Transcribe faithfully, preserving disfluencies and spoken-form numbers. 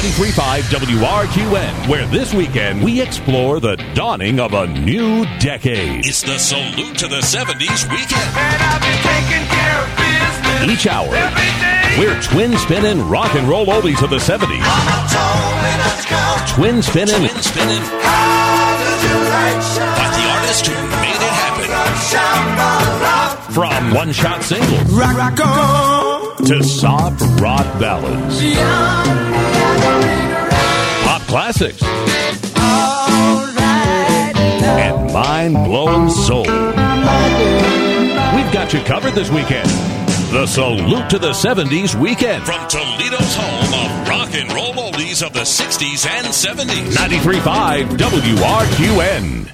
ninety-three point five W R Q N, where this weekend we explore the dawning of a new decade. It's the Salute to the seventies weekend. And I've been taking care of business Each hour, every day. we're twin spinning rock and roll oldies of the seventies. Mama told me not to go. Twin spinning Twin spinning How does your light shine? by the artist who made it happen. Shine my rock. from one-shot singles Rock, rock on. to soft rock ballads, pop classics, and mind-blowing soul. We've got you covered this weekend. The Salute to the seventies weekend. From Toledo's home of rock and roll oldies of the sixties and seventies. ninety-three point five W R Q N.